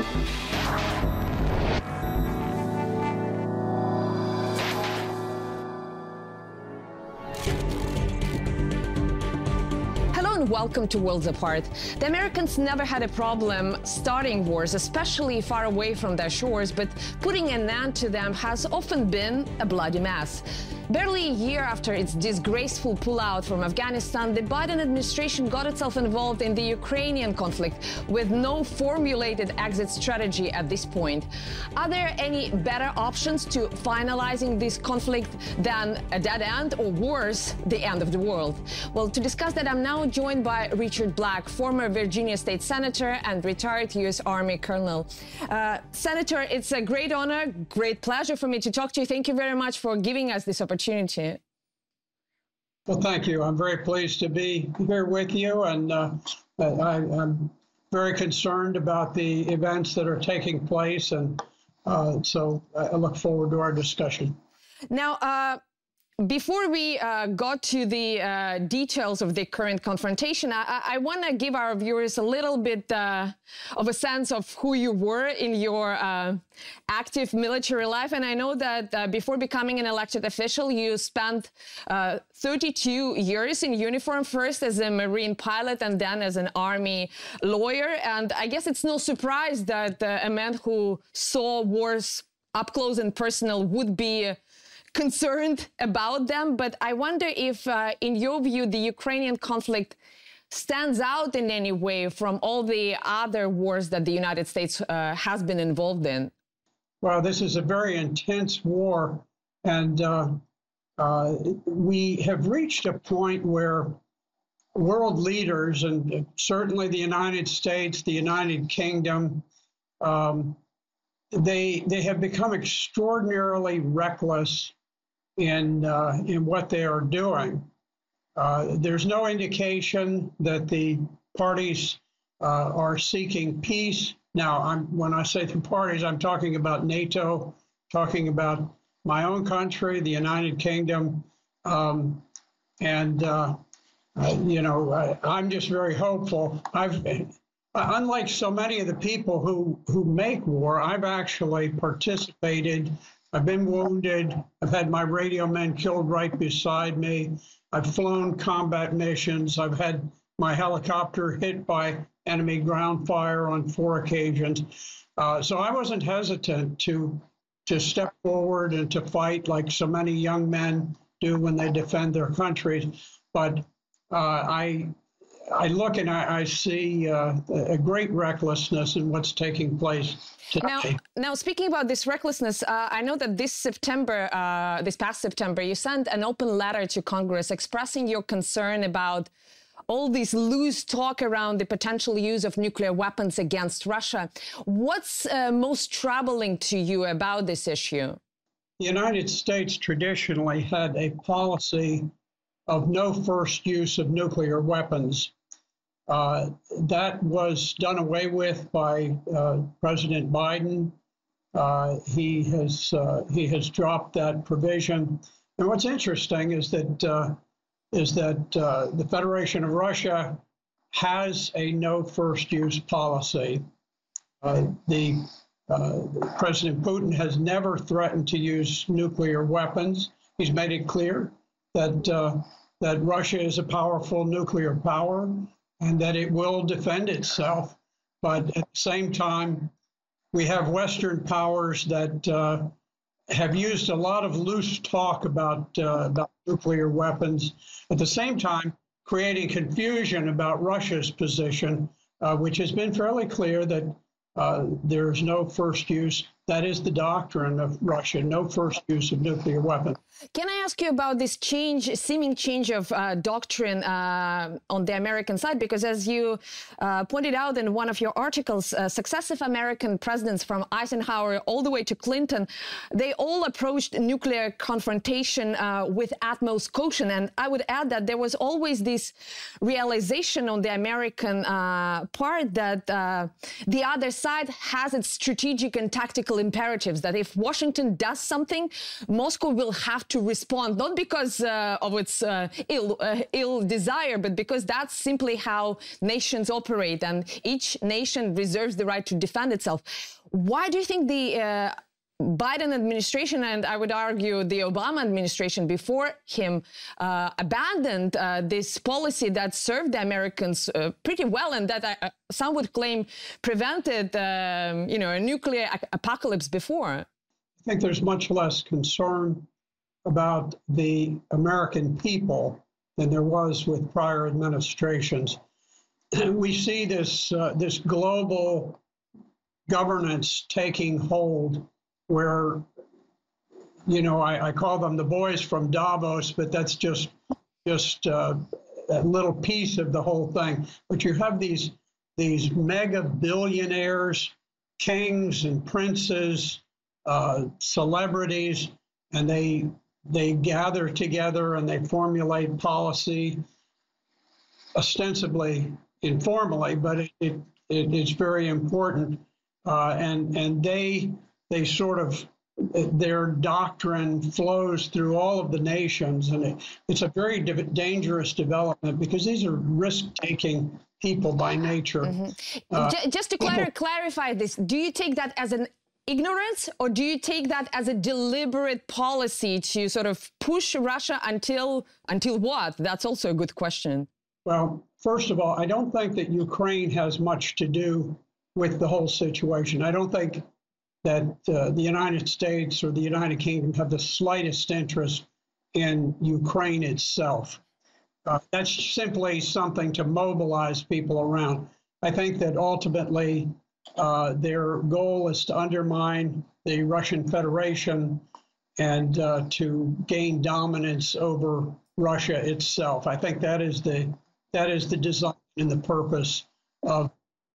Welcome to Worlds Apart. The Americans never had a problem starting wars, especially far away from their shores, but putting an end to them has often been a bloody mess. Barely a year after its disgraceful pullout from Afghanistan, the Biden administration got itself involved in the Ukrainian conflict with no formulated exit strategy at this point. Are there any better options to finalizing this conflict than a dead end, or worse, the end of the world? Well, to discuss that, I'm now joined by Richard Black, former Virginia State Senator and retired U.S. Army Colonel. Senator, it's a great honor, great pleasure for me to talk to you. Thank you very much for giving us this opportunity. Well, thank you. I'm very pleased to be here with you, and I'm very concerned about the events that are taking place, and so I look forward to our discussion. Now, before we got to the details of the current confrontation, I want to give our viewers a little bit of a sense of who you were in your active military life. And I know that before becoming an elected official, you spent 32 years in uniform, first as a Marine pilot and then as an Army lawyer. And I guess it's no surprise that a man who saw wars up close and personal would be concerned about them. But I wonder if, in your view, the Ukrainian conflict stands out in any way from all the other wars that the United States has been involved in. Well, this is a very intense war, and we have reached a point where world leaders, and certainly the United States, the United Kingdom, they have become extraordinarily reckless in what they are doing. There's no indication that the parties are seeking peace. Now, when I say the parties, I'm talking about NATO, talking about my own country, the United Kingdom, I'm just very hopeful. Unlike so many of the people who make war, I've actually participated. I've been wounded. I've had my radio men killed right beside me. I've flown combat missions. I've had my helicopter hit by enemy ground fire on 4 occasions. So I wasn't hesitant to step forward and to fight like so many young men do when they defend their countries. But I look and I see a great recklessness in what's taking place today. Now, speaking about this recklessness, I know that this past September, you sent an open letter to Congress expressing your concern about all this loose talk around the potential use of nuclear weapons against Russia. What's most troubling to you about this issue? The United States traditionally had a policy of no first use of nuclear weapons. That was done away with by President Biden. He has dropped that provision. And what's interesting is that the Federation of Russia has a no first use policy. President Putin has never threatened to use nuclear weapons. He's made it clear that Russia is a powerful nuclear power and that it will defend itself. But at the same time, we have Western powers that have used a lot of loose talk about nuclear weapons, at the same time creating confusion about Russia's position, which has been fairly clear that there's no first use. That is the doctrine of Russia, no first use of nuclear weapons. Can I ask you about this seeming change of doctrine on the American side? Because as you pointed out in one of your articles, successive American presidents from Eisenhower all the way to Clinton, they all approached nuclear confrontation with utmost caution. And I would add that there was always this realization on the American part that the other side has its strategic and tactical survival imperatives, that if Washington does something, Moscow will have to respond, not because of its ill desire, but because that's simply how nations operate, and each nation reserves the right to defend itself. Why do you think the Biden administration, and I would argue the Obama administration before him, abandoned this policy that served the Americans pretty well, and that some would claim prevented, a nuclear apocalypse before? I think there's much less concern about the American people than there was with prior administrations. We see this global governance taking hold, where, I call them the boys from Davos, but that's just a little piece of the whole thing. But you have these mega billionaires, kings and princes, celebrities, and they gather together and they formulate policy, ostensibly informally, but it's very important, and they sort of, their doctrine flows through all of the nations, and it's a very dangerous development because these are risk-taking people by nature. Mm-hmm. Just to clarify this, do you take that as an ignorance, or do you take that as a deliberate policy to sort of push Russia until what? That's also a good question. Well, first of all, I don't think that Ukraine has much to do with the whole situation. I don't think that the United States or the United Kingdom have the slightest interest in Ukraine itself. That's simply something to mobilize people around. I think that ultimately their goal is to undermine the Russian Federation and to gain dominance over Russia itself. I think that is the design and the purpose of.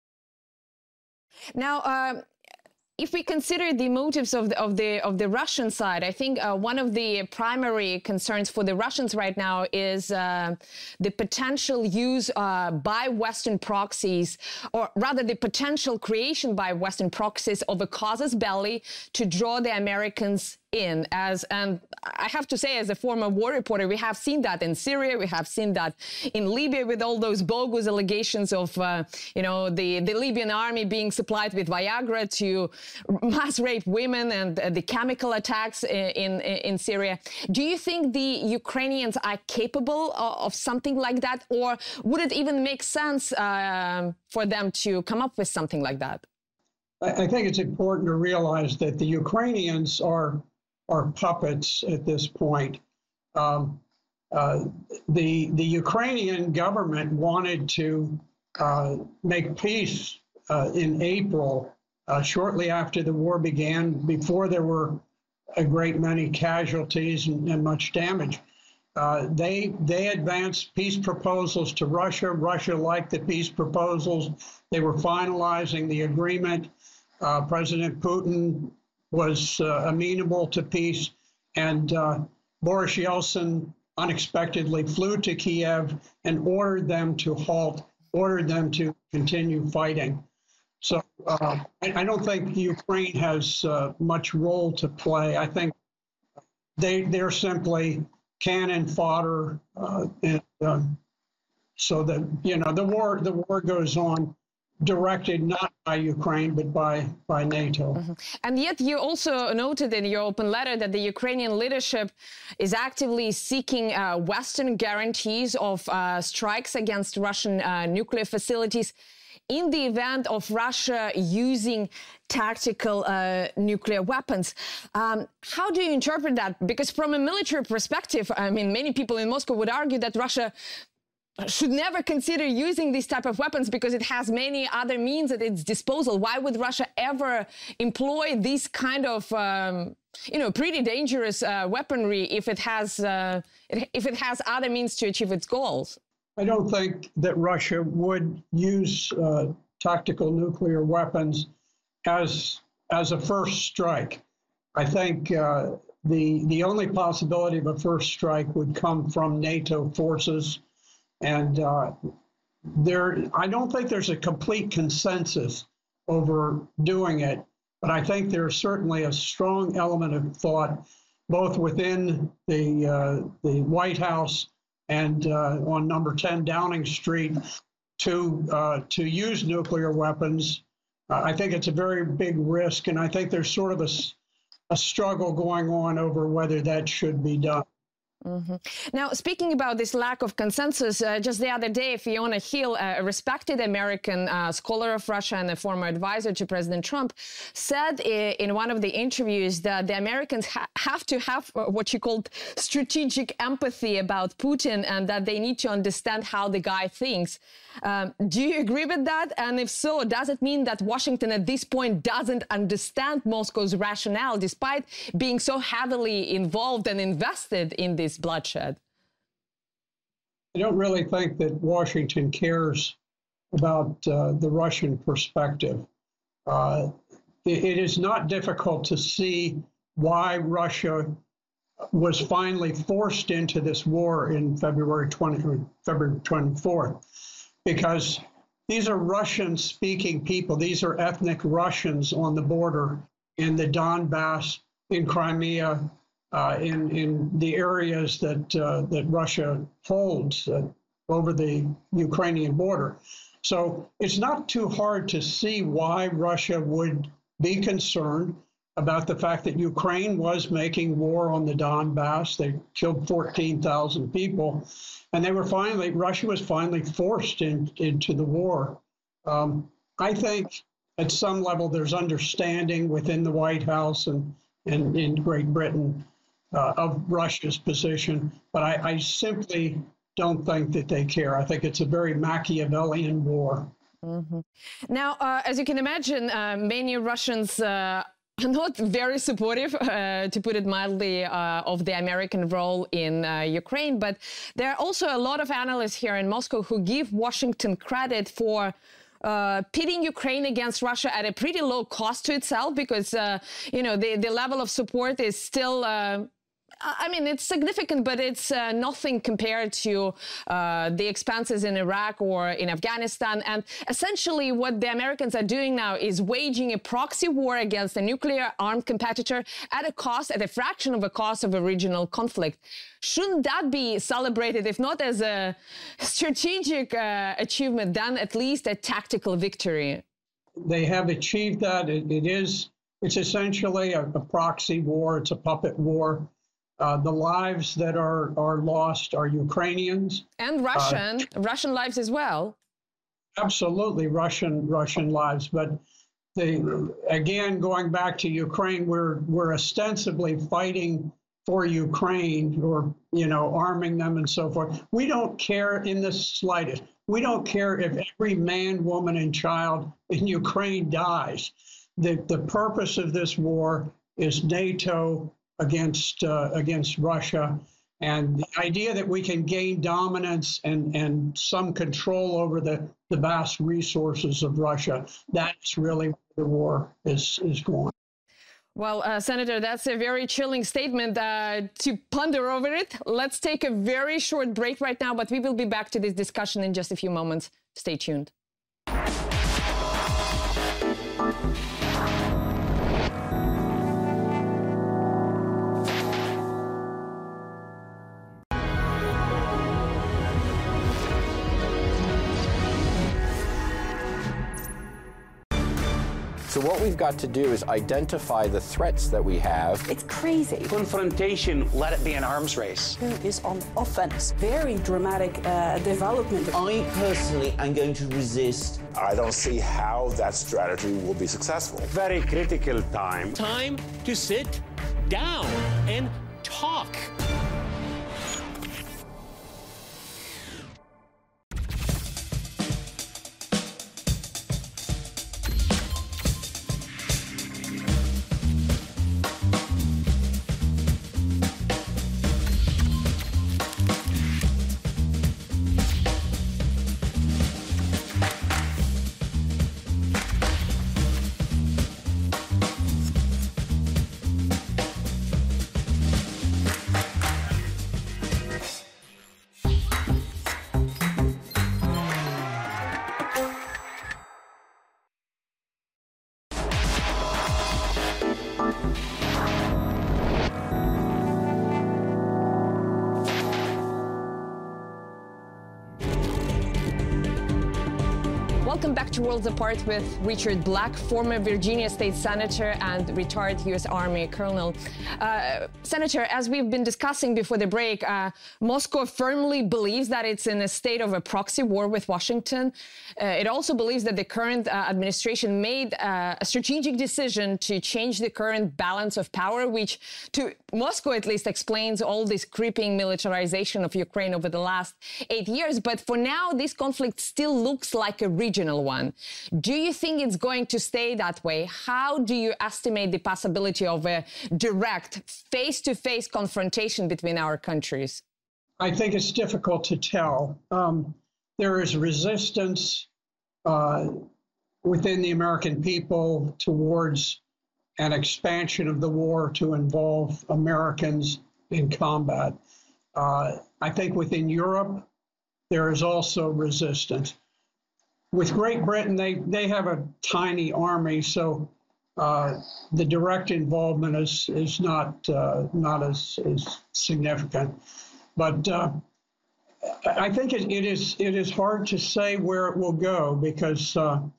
Now, if we consider the motives of the Russian side, I think one of the primary concerns for the Russians right now is the potential use by Western proxies, or rather the potential creation by Western proxies of a casus belli to draw the Americans in. And I have to say, as a former war reporter, we have seen that in Syria, we have seen that in Libya with all those bogus allegations of, the Libyan army being supplied with Viagra to mass rape women, and the chemical attacks in Syria. Do you think the Ukrainians are capable of something like that, or would it even make sense for them to come up with something like that? I think it's important to realize that the Ukrainians are puppets at this point. The Ukrainian government wanted to make peace in April, shortly after the war began, before there were a great many casualties and much damage. They advanced peace proposals to Russia. Russia liked the peace proposals. They were finalizing the agreement. President Putin was amenable to peace, and Boris Yeltsin unexpectedly flew to Kiev and ordered them to halt, ordered them to continue fighting. So I don't think Ukraine has much role to play. I think they're simply cannon fodder, so that the war goes on, directed not by Ukraine, but by NATO. Mm-hmm. And yet you also noted in your open letter that the Ukrainian leadership is actively seeking Western guarantees of strikes against Russian nuclear facilities in the event of Russia using tactical nuclear weapons. How do you interpret that? Because from a military perspective, I mean, many people in Moscow would argue that Russia should never consider using these type of weapons because it has many other means at its disposal. Why would Russia ever employ this kind of, pretty dangerous weaponry if it has other means to achieve its goals? I don't think that Russia would use tactical nuclear weapons as a first strike. I think the only possibility of a first strike would come from NATO forces. And I don't think there's a complete consensus over doing it. But I think there's certainly a strong element of thought, both within the White House and on number 10 Downing Street, to use nuclear weapons. I think it's a very big risk, and I think there's sort of a struggle going on over whether that should be done. Mm-hmm. Now, speaking about this lack of consensus, just the other day, Fiona Hill, a respected American scholar of Russia and a former advisor to President Trump, said in one of the interviews that the Americans have to have what she called strategic empathy about Putin, and that they need to understand how the guy thinks. Do you agree with that? And if so, does it mean that Washington at this point doesn't understand Moscow's rationale, despite being so heavily involved and invested in this bloodshed? I don't really think that Washington cares about the Russian perspective. It is not difficult to see why Russia was finally forced into this war in February 24th, because these are Russian-speaking people. These are ethnic Russians on the border in the Donbass, in Crimea, in the areas that Russia holds over the Ukrainian border. So it's not too hard to see why Russia would be concerned about the fact that Ukraine was making war on the Donbass. They killed 14,000 people, and Russia was finally forced into the war. I think at some level there's understanding within the White House and in Great Britain of Russia's position, but I simply don't think that they care. I think it's a very Machiavellian war. Mm-hmm. Now, as you can imagine, many Russians are not very supportive, to put it mildly, of the American role in Ukraine. But there are also a lot of analysts here in Moscow who give Washington credit for pitting Ukraine against Russia at a pretty low cost to itself, because, the level of support is still I mean, it's significant, but it's nothing compared to the expenses in Iraq or in Afghanistan. And essentially what the Americans are doing now is waging a proxy war against a nuclear armed competitor at a fraction of the cost of a regional conflict. Shouldn't that be celebrated, if not as a strategic achievement, then at least a tactical victory? They have achieved that. It's essentially a proxy war. It's a puppet war. The lives that are lost are Ukrainians. And Russian lives as well. Absolutely, Russian lives. But again, going back to Ukraine, we're ostensibly fighting for Ukraine, or, arming them and so forth. We don't care in the slightest. We don't care if every man, woman, and child in Ukraine dies. The purpose of this war is NATO against Russia, and the idea that we can gain dominance and some control over the vast resources of Russia, that's really where the war is going. Well, Senator, that's a very chilling statement to ponder over it. Let's take a very short break right now, but we will be back to this discussion in just a few moments. Stay tuned. So what we've got to do is identify the threats that we have. It's crazy. Confrontation, let it be an arms race. Who is on offense? Very dramatic development. I personally am going to resist. I don't see how that strategy will be successful. Very critical time. Time to sit down and talk. Welcome back to Worlds Apart with Richard Black, former Virginia State Senator and retired U.S. Army Colonel. Senator, as we've been discussing before the break, Moscow firmly believes that it's in a state of a proxy war with Washington. It also believes that the current administration made a strategic decision to change the current balance of power, which to Moscow at least explains all this creeping militarization of Ukraine over the last 8 years. But for now, this conflict still looks like a regional one. Do you think it's going to stay that way? How do you estimate the possibility of a direct face-to-face confrontation between our countries? I think it's difficult to tell. There is resistance within the American people towards an expansion of the war to involve Americans in combat. I think within Europe, there is also resistance. With Great Britain, they have a tiny army, so the direct involvement is not as significant. But I think it is hard to say where it will go, because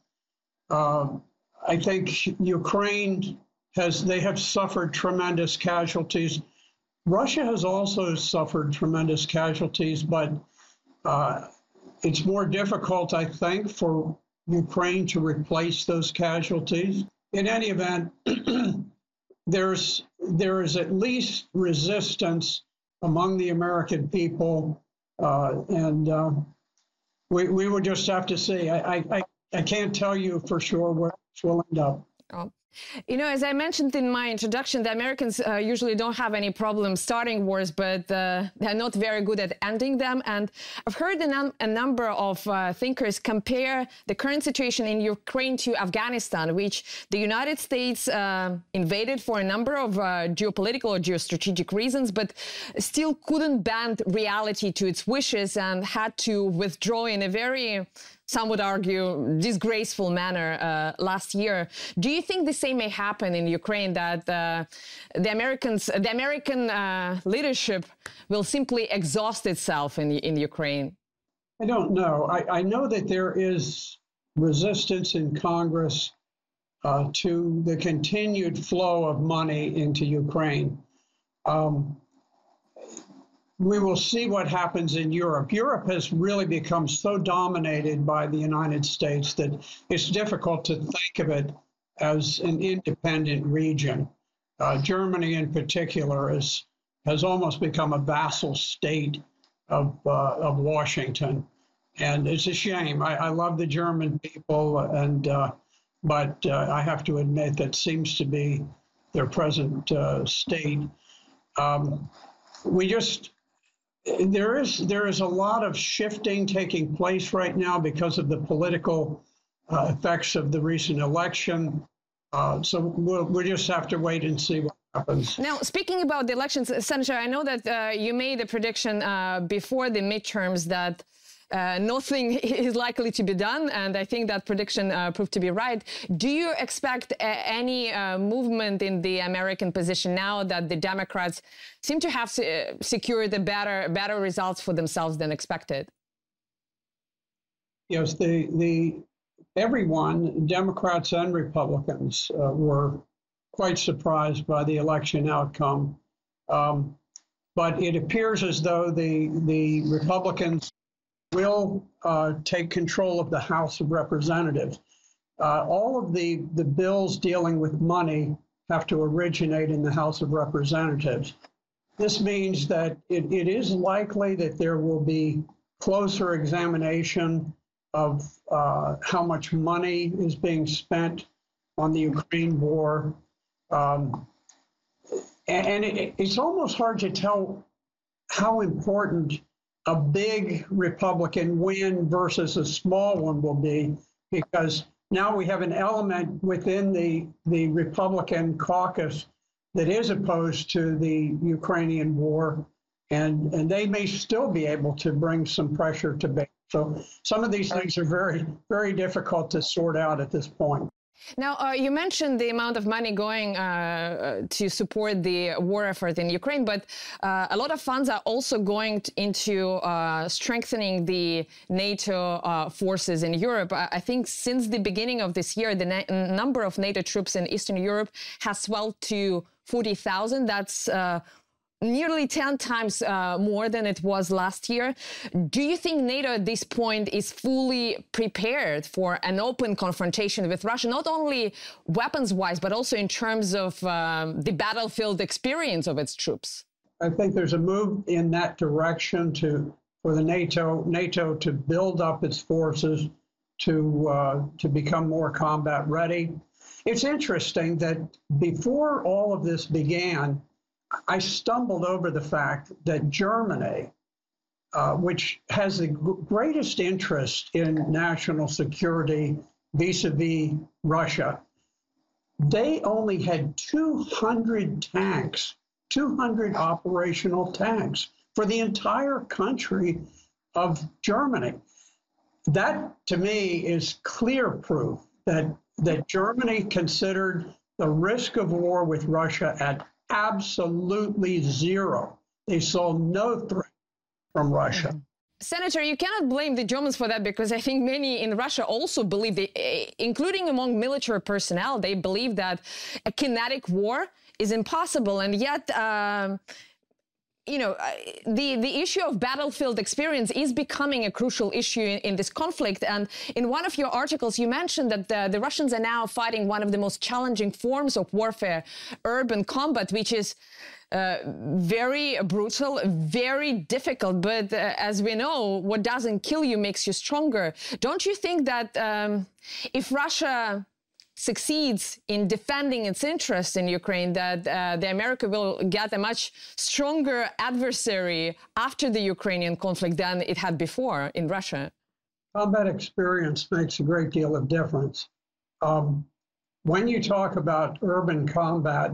I think Ukraine they have suffered tremendous casualties. Russia has also suffered tremendous casualties, but it's more difficult, I think, for Ukraine to replace those casualties. In any event, there is at least resistance among the American people, and we would just have to see. I can't tell you for sure where this will end up. Oh. You know, as I mentioned in my introduction, the Americans usually don't have any problem starting wars, but they're not very good at ending them. And I've heard a number of thinkers compare the current situation in Ukraine to Afghanistan, which the United States invaded for a number of geopolitical or geostrategic reasons, but still couldn't bend reality to its wishes and had to withdraw in a very, some would argue, disgraceful manner last year. Do you think the same may happen in Ukraine, that the American leadership will simply exhaust itself in Ukraine? I don't know. I know that there is resistance in Congress to the continued flow of money into Ukraine. We will see what happens in Europe. Europe has really become so dominated by the United States that it's difficult to think of it as an independent region. Germany in particular has almost become a vassal state of Washington. And it's a shame. I love the German people, but I have to admit that seems to be their present state. There is a lot of shifting taking place right now because of the political effects of the recent election. So we'll just have to wait and see what happens. Now, speaking about the elections, Senator, I know that you made a prediction before the midterms that nothing is likely to be done, and I think that prediction proved to be right. Do you expect any movement in the American position now that the Democrats seem to have secured better results for themselves than expected? Yes, everyone, Democrats and Republicans, were quite surprised by the election outcome. But it appears as though the Republicans will take control of the House of Representatives. All of the bills dealing with money have to originate in the House of Representatives. This means that it is likely that there will be closer examination of how much money is being spent on the Ukraine war. And it's almost hard to tell how important a big Republican win versus a small one will be, because now we have an element within the Republican caucus that is opposed to the Ukrainian war, and they may still be able to bring some pressure to bear. So some of these things are very, very difficult to sort out at this point. Now, you mentioned the amount of money going to support the war effort in Ukraine, but a lot of funds are also going into strengthening the NATO forces in Europe. I think since the beginning of this year, the number of NATO troops in Eastern Europe has swelled to 40,000. That's nearly 10 times more than it was last year. Do you think NATO at this point is fully prepared for an open confrontation with Russia, not only weapons-wise, but also in terms of the battlefield experience of its troops? I think there's a move in that direction for the NATO to build up its forces to become more combat ready. It's interesting that before all of this began, I stumbled over the fact that Germany, which has the greatest interest in national security vis-a-vis Russia, they only had 200 tanks, 200 operational tanks for the entire country of Germany. That, to me, is clear proof that Germany considered the risk of war with Russia at absolutely zero. They saw no threat from Russia. Senator, you cannot blame the Germans for that, because I think many in Russia also believe, including among military personnel, they believe that a kinetic war is impossible. And yet, you know, the issue of battlefield experience is becoming a crucial issue in this conflict. And in one of your articles, you mentioned that the Russians are now fighting one of the most challenging forms of warfare, urban combat, which is very brutal, very difficult. But as we know, what doesn't kill you makes you stronger. Don't you think that if Russia succeeds in defending its interests in Ukraine, that the America will get a much stronger adversary after the Ukrainian conflict than it had before in Russia? Combat experience makes a great deal of difference. When you talk about urban combat,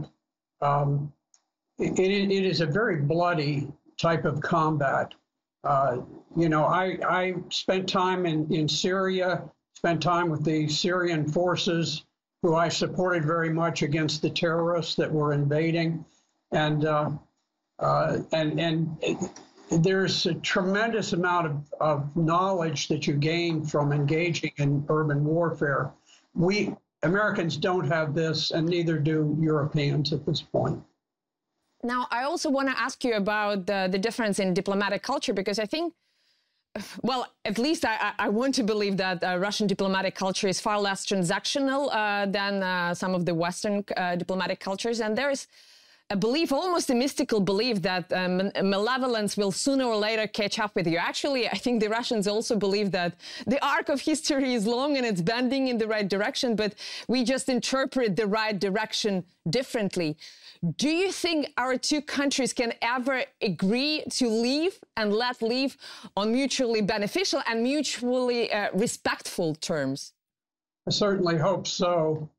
it is a very bloody type of combat. You know, I spent time in Syria, spent time with the Syrian forces, who I supported very much against the terrorists that were invading, and there's a tremendous amount of knowledge that you gain from engaging in urban warfare. We Americans don't have this, and neither do Europeans at this point. Now, I also want to ask you about the difference in diplomatic culture, because I think, well, at least I want to believe that Russian diplomatic culture is far less transactional than some of the Western diplomatic cultures. And there is a belief, almost a mystical belief, that malevolence will sooner or later catch up with you. Actually, I think the Russians also believe that the arc of history is long and it's bending in the right direction, but we just interpret the right direction differently. Do you think our two countries can ever agree to leave and let leave on mutually beneficial and mutually respectful terms? I certainly hope so.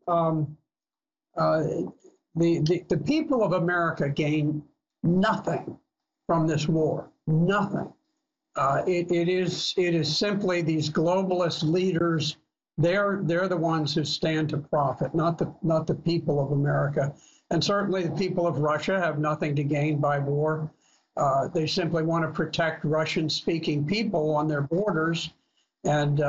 The people of America gain nothing from this war, nothing. It is simply these globalist leaders. They're the ones who stand to profit, not the people of America. And certainly the people of Russia have nothing to gain by war. They simply want to protect Russian-speaking people on their borders. And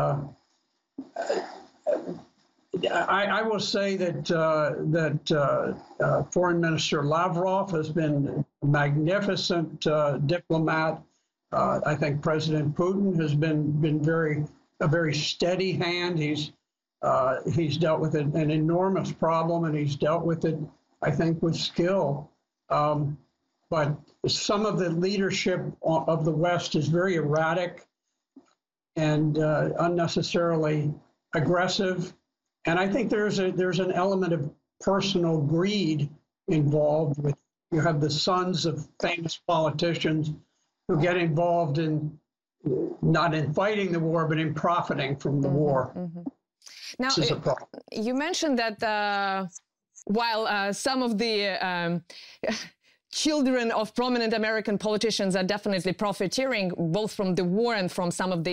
I will say that Foreign Minister Lavrov has been a magnificent diplomat. I think President Putin has been a very steady hand. He's dealt with an enormous problem, and he's dealt with it, I think, with skill. But some of the leadership of the West is very erratic and unnecessarily aggressive. And I think there's an element of personal greed involved with. You have the sons of famous politicians who get involved in not in fighting the war, but in profiting from the war. Now, this is a problem. You mentioned that while some of the children of prominent American politicians are definitely profiteering both from the war and from some of the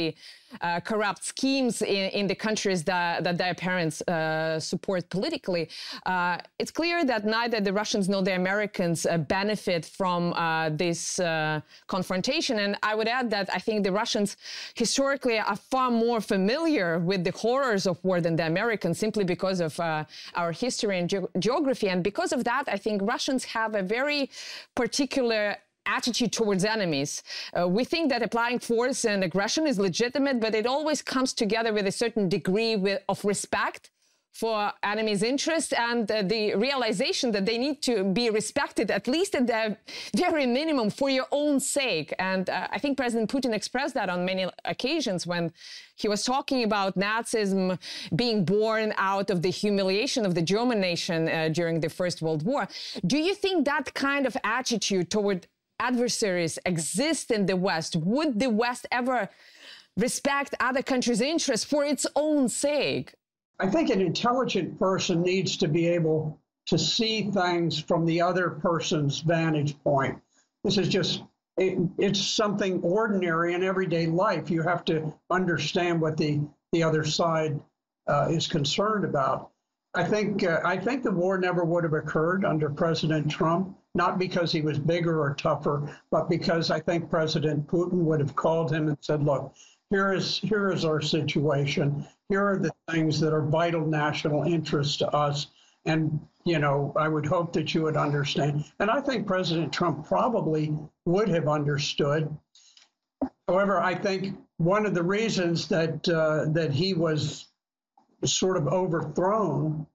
corrupt schemes in the countries that their parents support politically. It's clear that neither the Russians nor the Americans benefit from this confrontation. And I would add that I think the Russians historically are far more familiar with the horrors of war than the Americans, simply because of our history and geography. And because of that, I think Russians have a very particular attitude towards enemies. We think that applying force and aggression is legitimate, but it always comes together with a certain degree of respect for enemies' interests and the realization that they need to be respected, at least at the very minimum, for your own sake. And I think President Putin expressed that on many occasions when he was talking about Nazism being born out of the humiliation of the German nation during the First World War. Do you think that kind of attitude toward adversaries exists in the West? Would the West ever respect other countries' interests for its own sake? I think an intelligent person needs to be able to see things from the other person's vantage point. This is just, it's something ordinary in everyday life. You have to understand what the other side is concerned about. I think the war never would have occurred under President Trump, not because he was bigger or tougher, but because I think President Putin would have called him and said, look, here is our situation. Here are the things that are vital national interest to us. And, you know, I would hope that you would understand. And I think President Trump probably would have understood. However, I think one of the reasons that he was sort of overthrown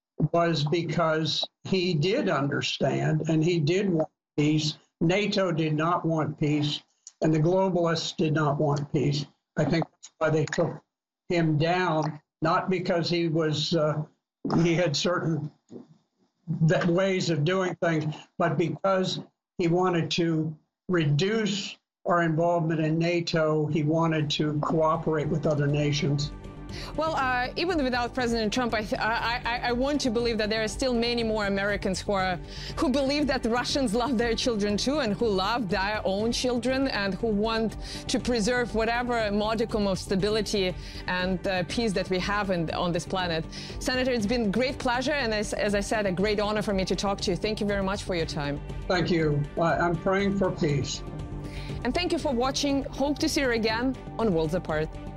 was because he did understand and he did want peace. NATO did not want peace, and the globalists did not want peace. I think that's why they took him down, not because he was he had certain ways of doing things, but because he wanted to reduce our involvement in NATO. He wanted to cooperate with other nations. Well, even without President Trump, I want to believe that there are still many more Americans who believe that the Russians love their children too, and who love their own children, and who want to preserve whatever modicum of stability and peace that we have on this planet. Senator, it's been a great pleasure, and as I said, a great honor for me to talk to you. Thank you very much for your time. Thank you. I'm praying for peace. And thank you for watching. Hope to see you again on Worlds Apart.